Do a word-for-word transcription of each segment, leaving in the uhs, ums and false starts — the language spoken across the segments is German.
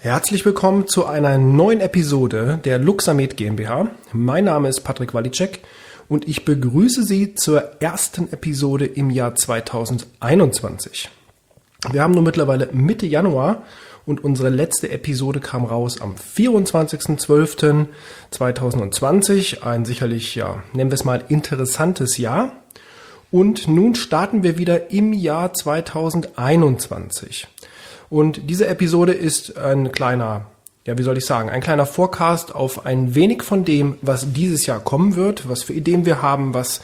Herzlich willkommen zu einer neuen Episode der Luxamed GmbH. Mein Name ist Patrick Walicek und ich begrüße Sie zur ersten Episode im Jahr zweitausendeinundzwanzig. Wir haben nun mittlerweile Mitte Januar und unsere letzte Episode kam raus am vierundzwanzigsten zwölften zweitausendzwanzig. Ein sicherlich, ja, nennen wir es mal, interessantes Jahr. Und nun starten wir wieder im Jahr zweitausendeinundzwanzig. Und diese Episode ist ein kleiner, ja, wie soll ich sagen, ein kleiner Forecast auf ein wenig von dem, was dieses Jahr kommen wird, was für Ideen wir haben, was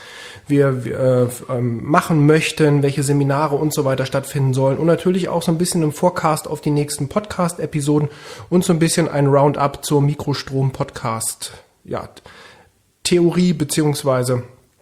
wir äh, machen möchten, welche Seminare und so weiter stattfinden sollen und natürlich auch so ein bisschen im Forecast auf die nächsten Podcast-Episoden und so ein bisschen ein Roundup zur Mikrostrom-Podcast, ja, Theorie beziehungsweise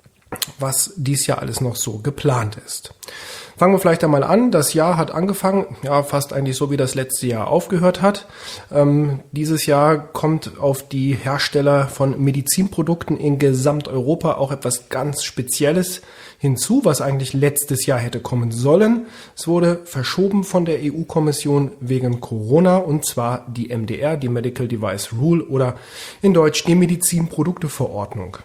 was dies Jahr alles noch so geplant ist. Fangen wir vielleicht einmal an. Das Jahr hat angefangen, ja, fast eigentlich so wie das letzte Jahr aufgehört hat. Ähm, dieses Jahr kommt auf die Hersteller von Medizinprodukten in Gesamteuropa auch etwas ganz Spezielles hinzu, was eigentlich letztes Jahr hätte kommen sollen. Es wurde verschoben von der E U-Kommission wegen Corona, und zwar die M D R, die Medical Device Rule, oder in Deutsch die Medizinprodukteverordnung.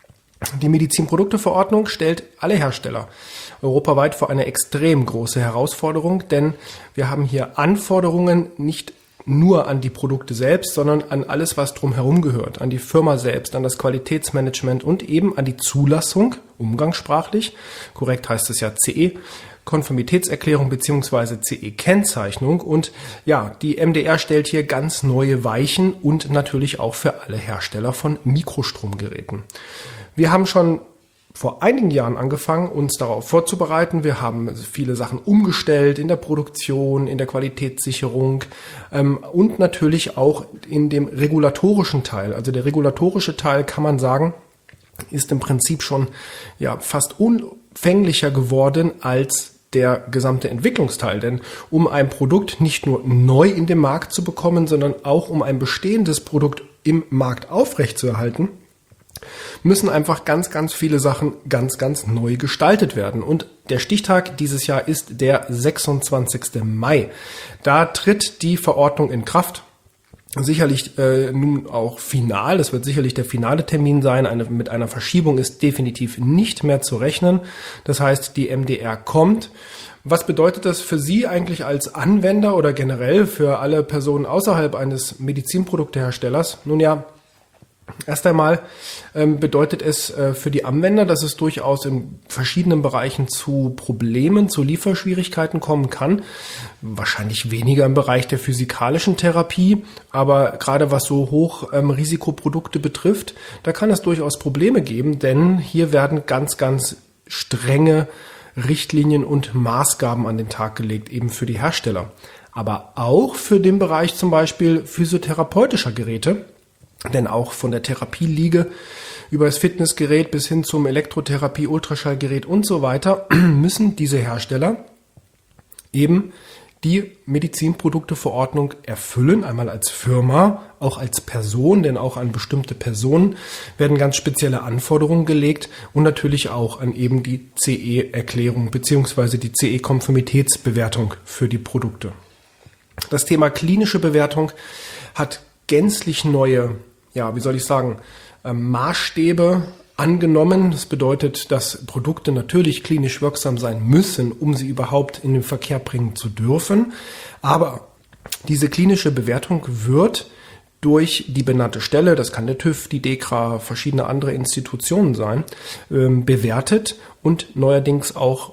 Die Medizinprodukteverordnung stellt alle Hersteller europaweit vor eine extrem große Herausforderung, denn wir haben hier Anforderungen nicht nur an die Produkte selbst, sondern an alles, was drumherum gehört, an die Firma selbst, an das Qualitätsmanagement und eben an die Zulassung, umgangssprachlich, korrekt heißt es ja C E, Konformitätserklärung bzw. C E-Kennzeichnung, und ja, die M D R stellt hier ganz neue Weichen und natürlich auch für alle Hersteller von Mikrostromgeräten. Wir haben schon vor einigen Jahren angefangen, uns darauf vorzubereiten. Wir haben viele Sachen umgestellt in der Produktion, in der Qualitätssicherung ähm, und natürlich auch in dem regulatorischen Teil. Also der regulatorische Teil, kann man sagen, ist im Prinzip schon ja fast unumfänglicher geworden als der gesamte Entwicklungsteil. Denn um ein Produkt nicht nur neu in den Markt zu bekommen, sondern auch um ein bestehendes Produkt im Markt aufrechtzuerhalten, müssen einfach ganz, ganz viele Sachen ganz, ganz neu gestaltet werden. Und der Stichtag dieses Jahr ist der sechsundzwanzigsten Mai. Da tritt die Verordnung in Kraft. Sicherlich äh, nun auch final. Das wird sicherlich der finale Termin sein. Eine, mit einer Verschiebung ist definitiv nicht mehr zu rechnen. Das heißt, die M D R kommt. Was bedeutet das für Sie eigentlich als Anwender oder generell für alle Personen außerhalb eines Medizinprodukteherstellers? Nun ja, erst einmal ähm, bedeutet es äh, für die Anwender, dass es durchaus in verschiedenen Bereichen zu Problemen, zu Lieferschwierigkeiten kommen kann. Wahrscheinlich weniger im Bereich der physikalischen Therapie, aber gerade was so Hochrisikoprodukte ähm, betrifft, da kann es durchaus Probleme geben, denn hier werden ganz, ganz strenge Richtlinien und Maßgaben an den Tag gelegt, eben für die Hersteller. Aber auch für den Bereich zum Beispiel physiotherapeutischer Geräte. Denn auch von der Therapieliege über das Fitnessgerät bis hin zum Elektrotherapie, Ultraschallgerät und so weiter müssen diese Hersteller eben die Medizinprodukteverordnung erfüllen, einmal als Firma, auch als Person, denn auch an bestimmte Personen werden ganz spezielle Anforderungen gelegt und natürlich auch an eben die C E-Erklärung bzw. die C E-Konformitätsbewertung für die Produkte. Das Thema klinische Bewertung hat gänzlich neue, ja, wie soll ich sagen, Maßstäbe angenommen. Das bedeutet, dass Produkte natürlich klinisch wirksam sein müssen, um sie überhaupt in den Verkehr bringen zu dürfen. Aber diese klinische Bewertung wird durch die benannte Stelle, das kann der TÜV, die DEKRA, verschiedene andere Institutionen sein, bewertet und neuerdings auch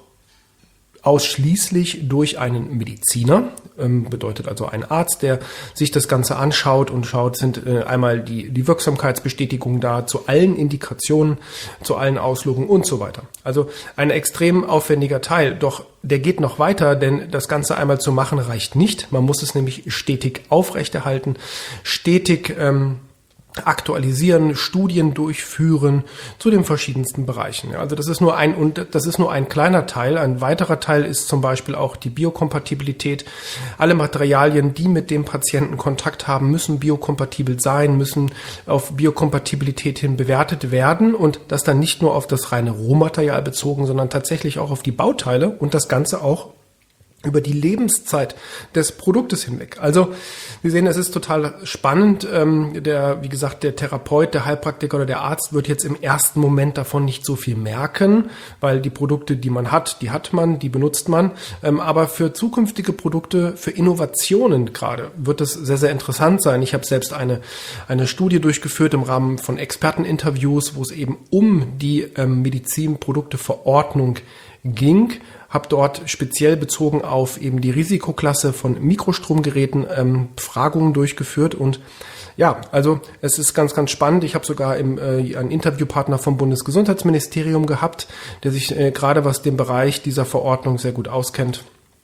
ausschließlich durch einen Mediziner, ähm, bedeutet also ein Arzt, der sich das Ganze anschaut und schaut, sind äh, einmal die, die Wirksamkeitsbestätigung da zu allen Indikationen, zu allen Auslogungen und so weiter. Also ein extrem aufwendiger Teil, doch der geht noch weiter, denn das Ganze einmal zu machen reicht nicht. Man muss es nämlich stetig aufrechterhalten, stetig ähm, aktualisieren, Studien durchführen zu den verschiedensten Bereichen. Also das ist nur ein und das ist nur ein kleiner Teil. Ein weiterer Teil ist zum Beispiel auch die Biokompatibilität. Alle Materialien, die mit dem Patienten Kontakt haben, müssen biokompatibel sein, müssen auf Biokompatibilität hin bewertet werden, und das dann nicht nur auf das reine Rohmaterial bezogen, sondern tatsächlich auch auf die Bauteile und das Ganze auch über die Lebenszeit des Produktes hinweg. Also wir sehen, es ist total spannend. Ähm, der, wie gesagt, der Therapeut, der Heilpraktiker oder der Arzt wird jetzt im ersten Moment davon nicht so viel merken, weil die Produkte, die man hat, die hat man, die benutzt man. Ähm, aber für zukünftige Produkte, für Innovationen gerade, wird es sehr, sehr interessant sein. Ich habe selbst eine, eine Studie durchgeführt im Rahmen von Experteninterviews, wo es eben um die ähm, Medizinprodukteverordnung ging. Habe dort speziell bezogen auf eben die Risikoklasse von Mikrostromgeräten ähm, Befragungen durchgeführt und ja, also es ist ganz, ganz spannend. Ich habe sogar im, äh, einen Interviewpartner vom Bundesgesundheitsministerium gehabt, der sich äh, gerade was den Bereich dieser Verordnung sehr gut auskennt,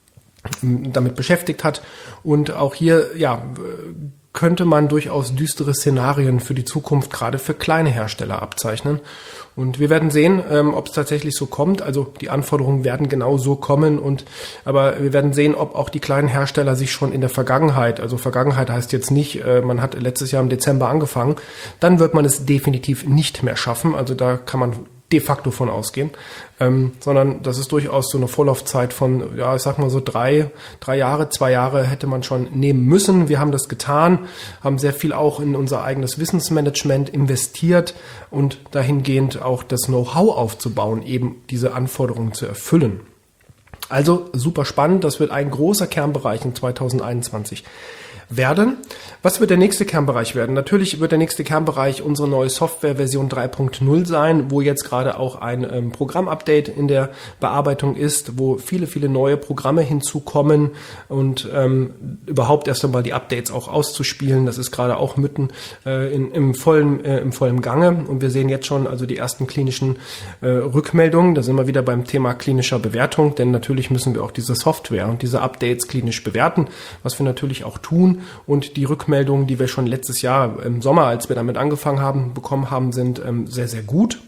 damit beschäftigt hat. Und auch hier, ja, könnte man durchaus düstere Szenarien für die Zukunft, gerade für kleine Hersteller, abzeichnen. Und wir werden sehen, ähm, ob es tatsächlich so kommt. Also die Anforderungen werden genau so kommen. Und aber wir werden sehen, ob auch die kleinen Hersteller sich schon in der Vergangenheit, also Vergangenheit heißt jetzt nicht, äh, man hat letztes Jahr im Dezember angefangen, dann wird man es definitiv nicht mehr schaffen. Also da kann man de facto von ausgehen, ähm, sondern das ist durchaus so eine Vorlaufzeit von, ja, ich sag mal so drei, drei Jahre, zwei Jahre hätte man schon nehmen müssen. Wir haben das getan, haben sehr viel auch in unser eigenes Wissensmanagement investiert und dahingehend auch das Know-how aufzubauen, eben diese Anforderungen zu erfüllen. Also super spannend, das wird ein großer Kernbereich in zwanzig einundzwanzig werden. Was wird der nächste Kernbereich werden? Natürlich wird der nächste Kernbereich unsere neue Software-Version drei Punkt null sein, wo jetzt gerade auch ein ähm, Programmupdate in der Bearbeitung ist, wo viele, viele neue Programme hinzukommen und ähm, überhaupt erst einmal die Updates auch auszuspielen. Das ist gerade auch mitten äh, in, im vollen äh, im vollen Gange und wir sehen jetzt schon also die ersten klinischen äh, Rückmeldungen. Da sind wir wieder beim Thema klinischer Bewertung, denn natürlich müssen wir auch diese Software und diese Updates klinisch bewerten, was wir natürlich auch tun. Und die Rückmeldungen, die wir schon letztes Jahr im Sommer, als wir damit angefangen haben, bekommen haben, sind ähm, sehr, sehr gut.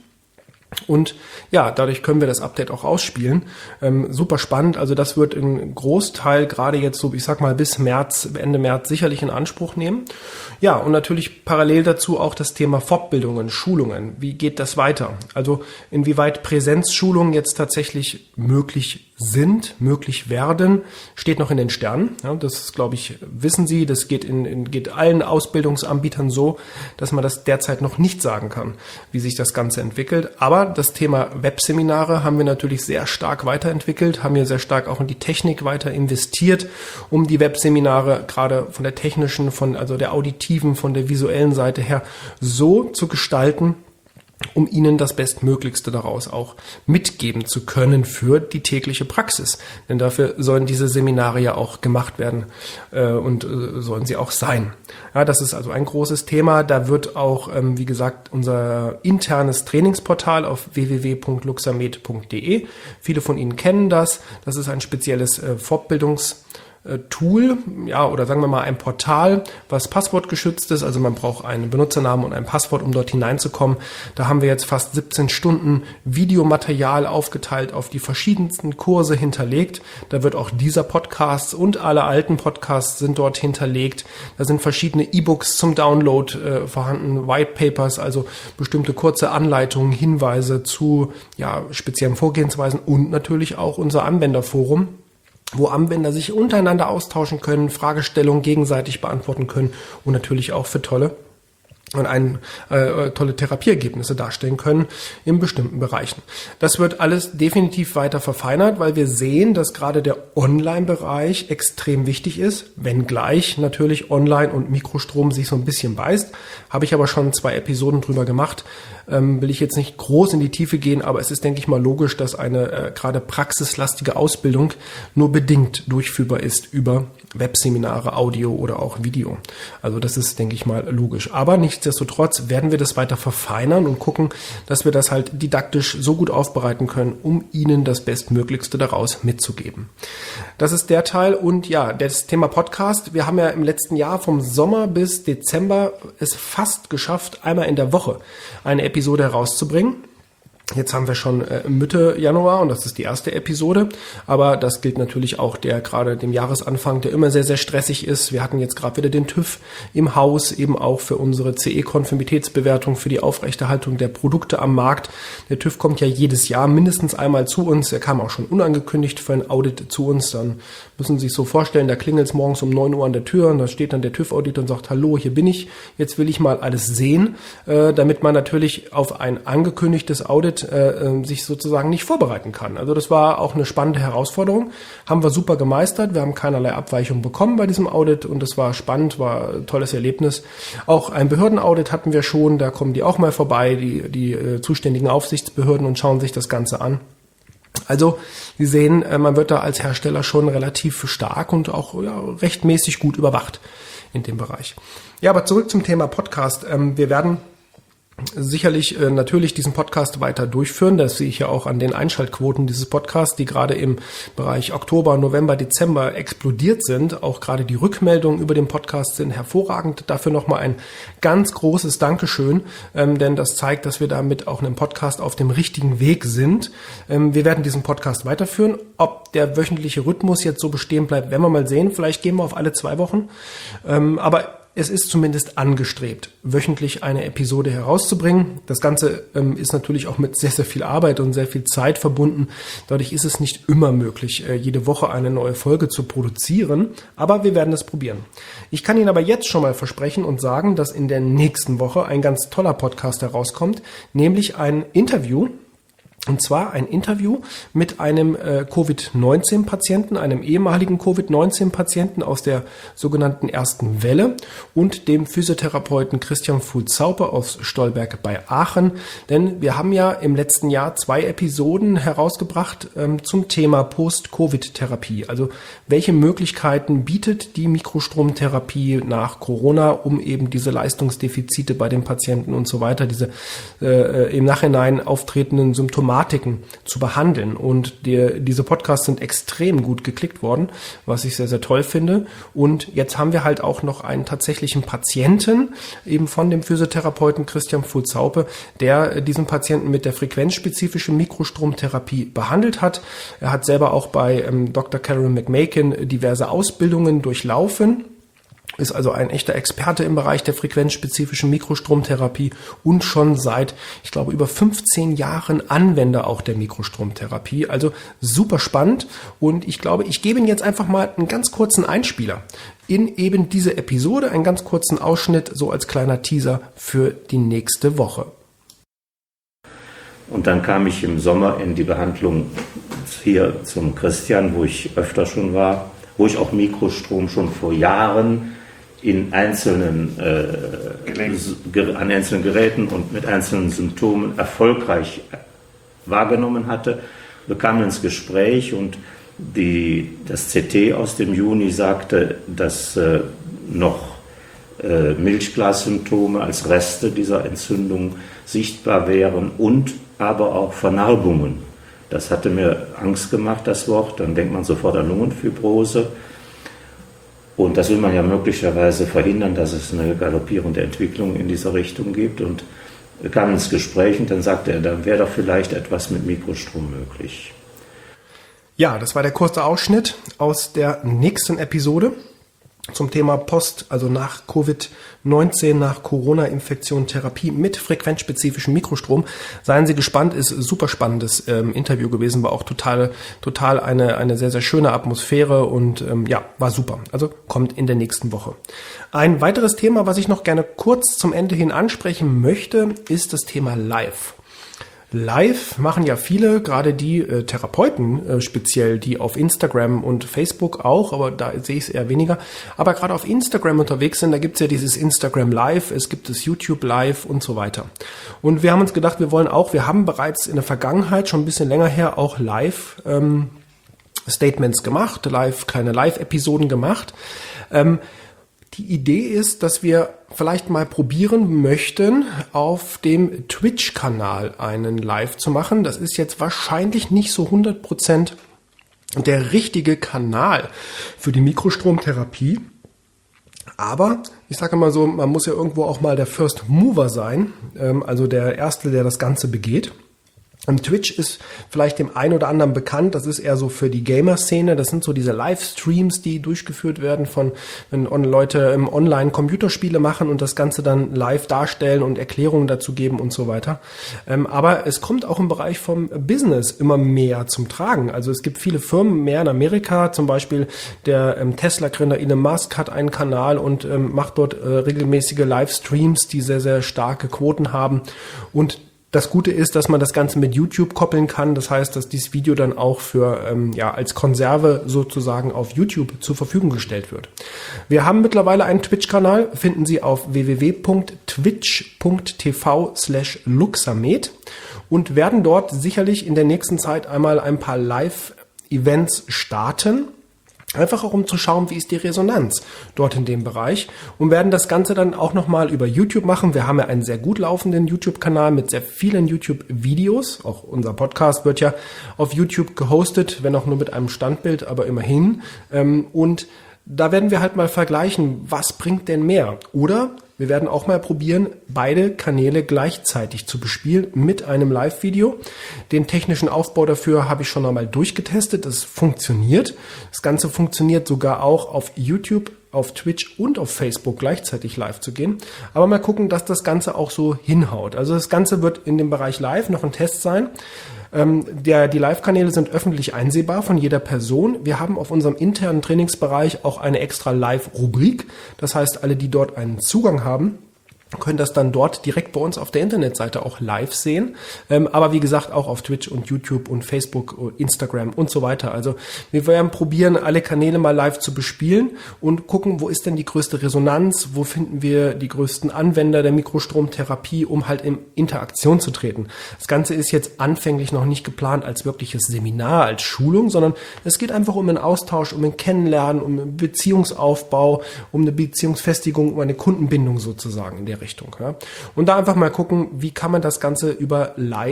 Und ja, dadurch können wir das Update auch ausspielen. Ähm, super spannend. Also das wird ein Großteil gerade jetzt so, ich sag mal, bis März, Ende März sicherlich in Anspruch nehmen. Ja, und natürlich parallel dazu auch das Thema Fortbildungen, Schulungen. Wie geht das weiter? Also inwieweit Präsenzschulungen jetzt tatsächlich möglich sind, möglich werden, steht noch in den Sternen. Ja, das, glaube ich, wissen Sie. Das geht in, in geht allen Ausbildungsanbietern so, dass man das derzeit noch nicht sagen kann, wie sich das Ganze entwickelt. Aber das Thema Webseminare haben wir natürlich sehr stark weiterentwickelt, haben hier sehr stark auch in die Technik weiter investiert, um die Webseminare gerade von der technischen, von also der auditiven, von der visuellen Seite her so zu gestalten, um Ihnen das Bestmöglichste daraus auch mitgeben zu können für die tägliche Praxis. Denn dafür sollen diese Seminare ja auch gemacht werden äh, und äh, sollen sie auch sein. Ja, das ist also ein großes Thema. Da wird auch, ähm, wie gesagt, unser internes Trainingsportal auf w w w punkt luxamed punkt d e. Viele von Ihnen kennen das. Das ist ein spezielles äh, Fortbildungs- Tool, ja, oder sagen wir mal ein Portal, was passwortgeschützt ist. Also man braucht einen Benutzernamen und ein Passwort, um dort hineinzukommen. Da haben wir jetzt fast siebzehn Stunden Videomaterial aufgeteilt, auf die verschiedensten Kurse hinterlegt. Da wird auch dieser Podcast und alle alten Podcasts sind dort hinterlegt. Da sind verschiedene E-Books zum Download äh, vorhanden, White Papers, also bestimmte kurze Anleitungen, Hinweise zu ja, speziellen Vorgehensweisen und natürlich auch unser Anwenderforum, wo Anwender sich untereinander austauschen können, Fragestellungen gegenseitig beantworten können und natürlich auch für tolle und ein, äh, tolle Therapieergebnisse darstellen können in bestimmten Bereichen. Das wird alles definitiv weiter verfeinert, weil wir sehen, dass gerade der Online-Bereich extrem wichtig ist, wenngleich natürlich Online und Mikrostrom sich so ein bisschen beißt. Habe ich aber schon zwei Episoden drüber gemacht. Ähm, will ich jetzt nicht groß in die Tiefe gehen, aber es ist, denke ich mal, logisch, dass eine äh, gerade praxislastige Ausbildung nur bedingt durchführbar ist über Webseminare, Audio oder auch Video. Also das ist, denke ich mal, logisch. Aber nichtsdestotrotz werden wir das weiter verfeinern und gucken, dass wir das halt didaktisch so gut aufbereiten können, um Ihnen das Bestmöglichste daraus mitzugeben. Das ist der Teil und ja, das Thema Podcast. Wir haben ja im letzten Jahr vom Sommer bis Dezember es fast geschafft, einmal in der Woche eine Episode herauszubringen. Jetzt haben wir schon äh, Mitte Januar und das ist die erste Episode, aber das gilt natürlich auch der gerade dem Jahresanfang, der immer sehr, sehr stressig ist. Wir hatten jetzt gerade wieder den TÜV im Haus, eben auch für unsere C E-Konformitätsbewertung, für die Aufrechterhaltung der Produkte am Markt. Der TÜV kommt ja jedes Jahr mindestens einmal zu uns. Er kam auch schon unangekündigt für ein Audit zu uns. Dann müssen Sie sich so vorstellen, da klingelt es morgens um neun Uhr an der Tür und da steht dann der TÜV-Auditor und sagt, hallo, hier bin ich, jetzt will ich mal alles sehen, äh, damit man natürlich auf ein angekündigtes Audit Äh, sich sozusagen nicht vorbereiten kann. Also das war auch eine spannende Herausforderung. Haben wir super gemeistert. Wir haben keinerlei Abweichung bekommen bei diesem Audit und das war spannend, war ein tolles Erlebnis. Auch ein Behördenaudit hatten wir schon. Da kommen die auch mal vorbei, die, die äh, zuständigen Aufsichtsbehörden und schauen sich das Ganze an. Also Sie sehen, äh, man wird da als Hersteller schon relativ stark und auch ja, rechtmäßig gut überwacht in dem Bereich. Ja, aber zurück zum Thema Podcast. Ähm, wir werden sicherlich äh, natürlich diesen Podcast weiter durchführen. Das sehe ich ja auch an den Einschaltquoten dieses Podcasts, die gerade im Bereich Oktober, November, Dezember explodiert sind. Auch gerade die Rückmeldungen über den Podcast sind hervorragend. Dafür nochmal ein ganz großes Dankeschön, ähm, denn das zeigt, dass wir damit auch einen Podcast auf dem richtigen Weg sind. Ähm, wir werden diesen Podcast weiterführen. Ob der wöchentliche Rhythmus jetzt so bestehen bleibt, werden wir mal sehen. Vielleicht gehen wir auf alle zwei Wochen. Ähm, aber es ist zumindest angestrebt, wöchentlich eine Episode herauszubringen. Das Ganze ähm, ist natürlich auch mit sehr, sehr viel Arbeit und sehr viel Zeit verbunden. Dadurch ist es nicht immer möglich, äh, jede Woche eine neue Folge zu produzieren. Aber wir werden es probieren. Ich kann Ihnen aber jetzt schon mal versprechen und sagen, dass in der nächsten Woche ein ganz toller Podcast herauskommt, nämlich ein Interview. Und zwar ein Interview mit einem äh, Covid neunzehn Patienten, einem ehemaligen Covid neunzehn Patienten aus der sogenannten ersten Welle und dem Physiotherapeuten Christian Fuhl-Zaupe aus Stolberg bei Aachen. Denn wir haben ja im letzten Jahr zwei Episoden herausgebracht ähm, zum Thema Post-Covid-Therapie. Also welche Möglichkeiten bietet die Mikrostromtherapie nach Corona, um eben diese Leistungsdefizite bei den Patienten und so weiter, diese äh, im Nachhinein auftretenden Symptomatiken zu behandeln. Und die, diese Podcasts sind extrem gut geklickt worden, was ich sehr, sehr toll finde. Und jetzt haben wir halt auch noch einen tatsächlichen Patienten, eben von dem Physiotherapeuten Christian Fuhl-Zaupe, der diesen Patienten mit der frequenzspezifischen Mikrostromtherapie behandelt hat. Er hat selber auch bei ähm, Doktor Karen McMakin diverse Ausbildungen durchlaufen. Ist also ein echter Experte im Bereich der frequenzspezifischen Mikrostromtherapie und schon seit, ich glaube, über fünfzehn Jahren Anwender auch der Mikrostromtherapie. Also super spannend und ich glaube, ich gebe Ihnen jetzt einfach mal einen ganz kurzen Einspieler in eben diese Episode, einen ganz kurzen Ausschnitt, so als kleiner Teaser für die nächste Woche. Und dann kam ich im Sommer in die Behandlung hier zum Christian, wo ich öfter schon war, wo ich auch Mikrostrom schon vor Jahren in einzelnen, äh, an einzelnen Geräten und mit einzelnen Symptomen erfolgreich wahrgenommen hatte, bekam ins Gespräch und die, das C T aus dem Juni sagte, dass äh, noch äh, Milchglassymptome als Reste dieser Entzündung sichtbar wären und aber auch Vernarbungen. Das hatte mir Angst gemacht, das Wort. Dann denkt man sofort an Lungenfibrose. Und das will man ja möglicherweise verhindern, dass es eine galoppierende Entwicklung in dieser Richtung gibt. Und wir kamen ins Gespräch und dann sagte er, dann wäre doch vielleicht etwas mit Mikrostrom möglich. Ja, das war der kurze Ausschnitt aus der nächsten Episode zum Thema Post, also nach Covid neunzehn, nach Corona-Infektion, Therapie mit frequenzspezifischem Mikrostrom. Seien Sie gespannt, ist ein super spannendes ähm, Interview gewesen, war auch total, total eine, eine sehr, sehr schöne Atmosphäre und ähm, ja, war super. Also kommt in der nächsten Woche. Ein weiteres Thema, was ich noch gerne kurz zum Ende hin ansprechen möchte, ist das Thema Live. Live machen ja viele, gerade die äh, Therapeuten äh, speziell, die auf Instagram und Facebook auch, aber da sehe ich es eher weniger, aber gerade auf Instagram unterwegs sind, da gibt es ja dieses Instagram Live, es gibt das YouTube Live und so weiter. Und wir haben uns gedacht, wir wollen auch, wir haben bereits in der Vergangenheit, schon ein bisschen länger her, auch Live ähm, Statements gemacht, live kleine Live-Episoden gemacht. Ähm, Die Idee ist, dass wir vielleicht mal probieren möchten, auf dem Twitch-Kanal einen Live zu machen. Das ist jetzt wahrscheinlich nicht so hundert Prozent der richtige Kanal für die Mikrostromtherapie. Aber ich sage mal so, man muss ja irgendwo auch mal der First Mover sein, also der Erste, der das Ganze begeht. Twitch ist vielleicht dem einen oder anderen bekannt, das ist eher so für die Gamer-Szene, das sind so diese Livestreams, die durchgeführt werden von, wenn Leute im Online Computerspiele machen und das Ganze dann live darstellen und Erklärungen dazu geben und so weiter. Aber es kommt auch im Bereich vom Business immer mehr zum Tragen. Also es gibt viele Firmen, mehr in Amerika, zum Beispiel der Tesla-Gründer Elon Musk hat einen Kanal und macht dort regelmäßige Livestreams, die sehr, sehr starke Quoten haben. Und das Gute ist, dass man das Ganze mit YouTube koppeln kann. Das heißt, dass dieses Video dann auch für ähm, ja als Konserve sozusagen auf YouTube zur Verfügung gestellt wird. Wir haben mittlerweile einen Twitch-Kanal, finden Sie auf w w w punkt twitch punkt t v slash luxamed und werden dort sicherlich in der nächsten Zeit einmal ein paar Live-Events starten. Einfach auch um zu schauen, wie ist die Resonanz dort in dem Bereich und werden das Ganze dann auch nochmal über YouTube machen. Wir haben ja einen sehr gut laufenden YouTube-Kanal mit sehr vielen YouTube-Videos. Auch unser Podcast wird ja auf YouTube gehostet, wenn auch nur mit einem Standbild, aber immerhin. Und da werden wir halt mal vergleichen, was bringt denn mehr? Oder wir werden auch mal probieren, beide Kanäle gleichzeitig zu bespielen mit einem Live-Video. Den technischen Aufbau dafür habe ich schon einmal durchgetestet. Das funktioniert. Das Ganze funktioniert sogar auch auf YouTube, auf Twitch und auf Facebook gleichzeitig live zu gehen. Aber mal gucken, dass das Ganze auch so hinhaut. Also das Ganze wird in dem Bereich Live noch ein Test sein. Ähm, der, die Live-Kanäle sind öffentlich einsehbar von jeder Person. Wir haben auf unserem internen Trainingsbereich auch eine extra Live-Rubrik. Das heißt, alle, die dort einen Zugang haben, können das dann dort direkt bei uns auf der Internetseite auch live sehen. Ähm, aber wie gesagt, auch auf Twitch und YouTube und Facebook, und Instagram und so weiter. Also wir werden probieren, alle Kanäle mal live zu bespielen und gucken, wo ist denn die größte Resonanz, wo finden wir die größten Anwender der Mikrostromtherapie, um halt in Interaktion zu treten. Das Ganze ist jetzt anfänglich noch nicht geplant als wirkliches Seminar, als Schulung, sondern es geht einfach um einen Austausch, um ein Kennenlernen, um einen Beziehungsaufbau, um eine Beziehungsfestigung, um eine Kundenbindung sozusagen in der Richtung. Ja. Und da einfach mal gucken, wie kann man das Ganze über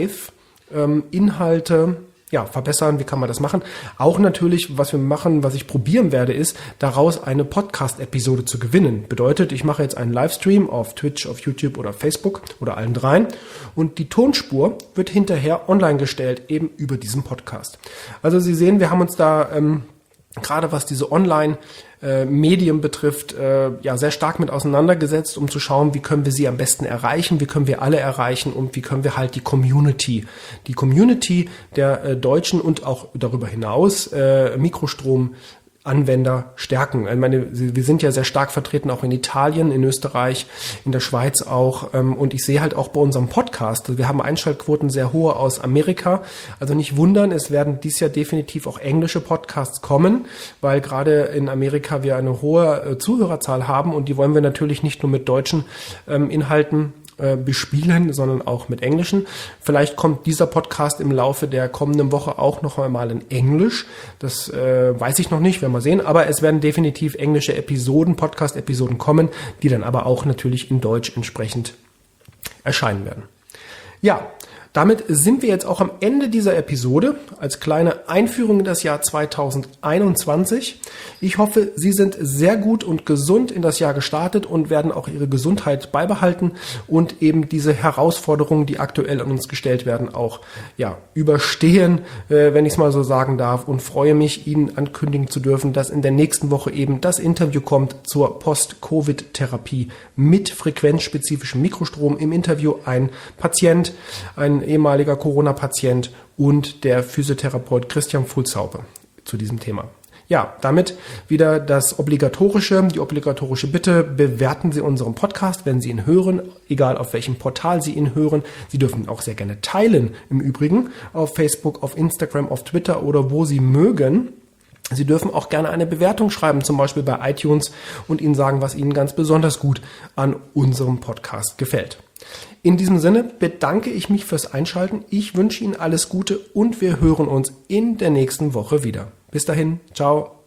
Live-Inhalte ähm, ja, verbessern, wie kann man das machen. Auch natürlich, was wir machen, was ich probieren werde, ist, daraus eine Podcast-Episode zu gewinnen. Bedeutet, ich mache jetzt einen Livestream auf Twitch, auf YouTube oder Facebook oder allen dreien und die Tonspur wird hinterher online gestellt, eben über diesen Podcast. Also Sie sehen, wir haben uns da ähm, gerade was diese Online- Medien betrifft, äh, ja sehr stark mit auseinandergesetzt, um zu schauen, wie können wir sie am besten erreichen, wie können wir alle erreichen und wie können wir halt die Community, die Community der äh, Deutschen und auch darüber hinaus äh, Mikrostrom Anwender stärken. Ich meine, wir sind ja sehr stark vertreten, auch in Italien, in Österreich, in der Schweiz auch. Und ich sehe halt auch bei unserem Podcast, wir haben Einschaltquoten sehr hohe aus Amerika. Also nicht wundern, es werden dies Jahr definitiv auch englische Podcasts kommen, weil gerade in Amerika wir eine hohe Zuhörerzahl haben und die wollen wir natürlich nicht nur mit deutschen Inhalten bespielen, sondern auch mit englischen. Vielleicht kommt dieser Podcast im Laufe der kommenden Woche auch noch einmal in Englisch. Das äh, weiß ich noch nicht, werden wir sehen. Aber es werden definitiv englische Episoden, Podcast-Episoden kommen, die dann aber auch natürlich in Deutsch entsprechend erscheinen werden. Ja, damit sind wir jetzt auch am Ende dieser Episode als kleine Einführung in das Jahr zweitausendeinundzwanzig. Ich hoffe, Sie sind sehr gut und gesund in das Jahr gestartet und werden auch Ihre Gesundheit beibehalten und eben diese Herausforderungen, die aktuell an uns gestellt werden, auch ja überstehen, äh, wenn ich es mal so sagen darf, und freue mich, Ihnen ankündigen zu dürfen, dass in der nächsten Woche eben das Interview kommt zur Post-Covid-Therapie mit frequenzspezifischem Mikrostrom. Im Interview ein Patient, ein ehemaliger Corona-Patient und der Physiotherapeut Christian Fulzhaupe zu diesem Thema. Ja, damit wieder das obligatorische, die obligatorische Bitte, bewerten Sie unseren Podcast, wenn Sie ihn hören, egal auf welchem Portal Sie ihn hören. Sie dürfen ihn auch sehr gerne teilen, im Übrigen, auf Facebook, auf Instagram, auf Twitter oder wo Sie mögen. Sie dürfen auch gerne eine Bewertung schreiben, zum Beispiel bei iTunes, und Ihnen sagen, was Ihnen ganz besonders gut an unserem Podcast gefällt. In diesem Sinne bedanke ich mich fürs Einschalten. Ich wünsche Ihnen alles Gute und wir hören uns in der nächsten Woche wieder. Bis dahin, ciao.